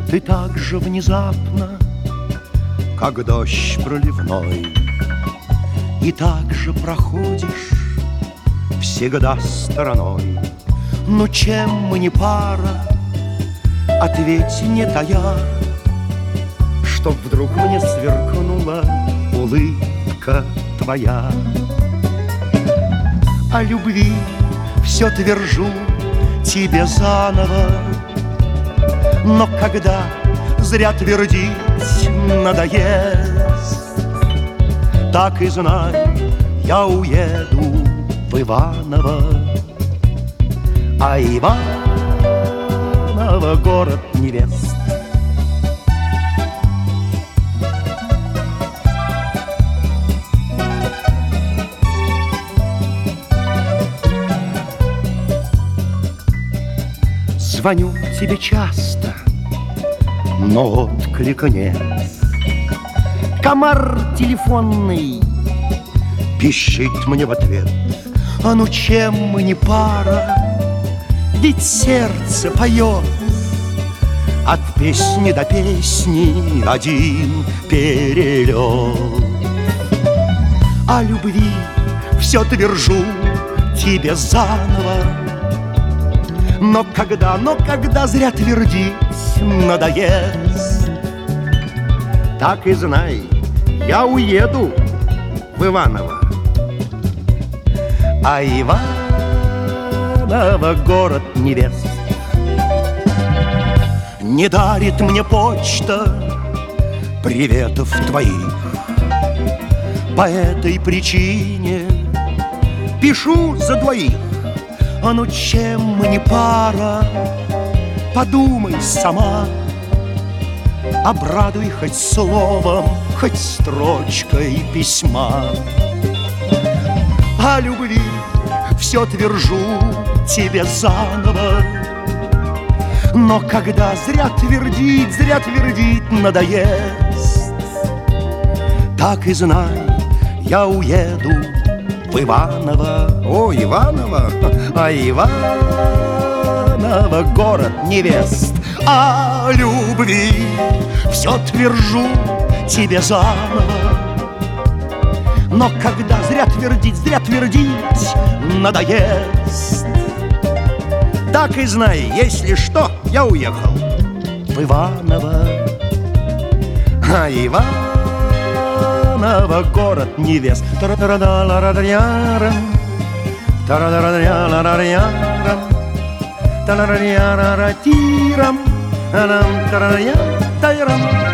Ты так же внезапно, как дождь проливной, и так же проходишь всегда стороной. Ну чем мы не пара, ответь, не тая, чтоб вдруг мне сверкнула улыбка твоя. О любви все твержу тебе заново, но когда зря твердить надоест, так и знай, я уеду в Иваново. А Иваново город невест. Звоню тебе часто, но отклика нет. Комар телефонный пищит мне в ответ. А ну чем мы не пара, ведь сердце поет. От песни до песни один перелет. О любви все твержу тебе заново, но когда зря твердить надоест, так и знай, я уеду в Иваново. А Иваново город невест. Не дарит мне почта приветов твоих. По этой причине пишу за двоих. А ну чем мы не пара, подумай сама, обрадуй хоть словом, хоть строчкой письма. О любви все твержу тебе заново, но когда зря твердить надоест, так и знай, я уеду в Иваново. О, Иваново, а Иваново город невест. О любви все твержу тебе заново, но когда зря твердить надоест, так и знай, если что, я уехал в Иваново. А Иваново город невест. Тарадарадарярам, тарадарадарярам, тарадараратирам, тарадараратирам.